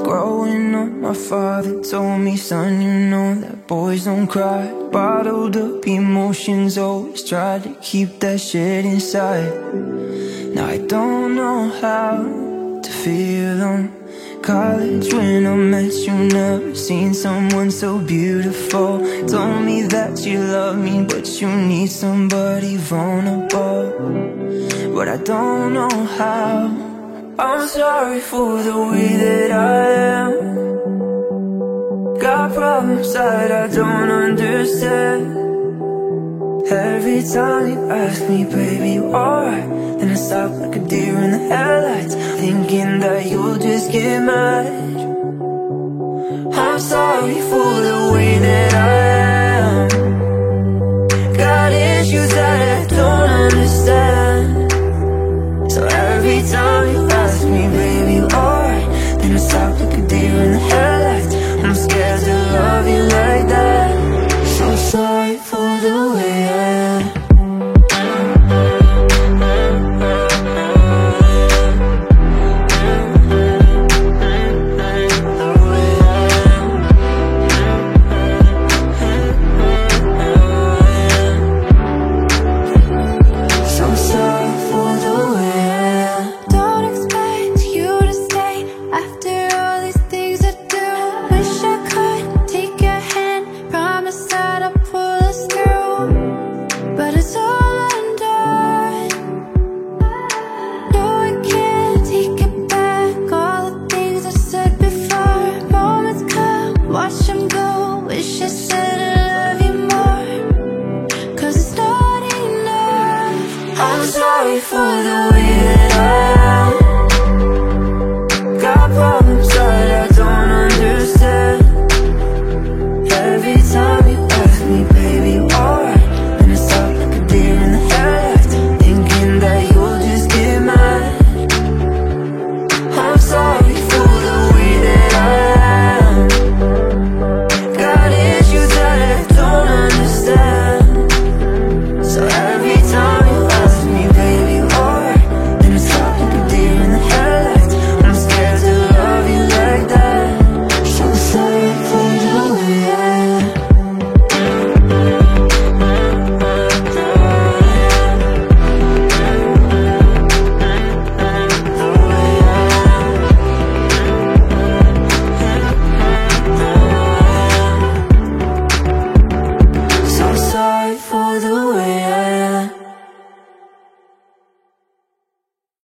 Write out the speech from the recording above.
Growing up, my father told me, son, you know that boys don't cry. Bottled up emotions, always tried to keep that shit inside. Now I don't know how to feel on college when I met you. Never seen someone so beautiful. Told me that you love me, but you need somebody vulnerable. But I don't know how. I'm sorry for the way that I am. Got problems that I don't understand. Every time you ask me, baby, you alright? Then I stop like a deer in the headlights, thinking that you'll just get mad. I'm sorry for the way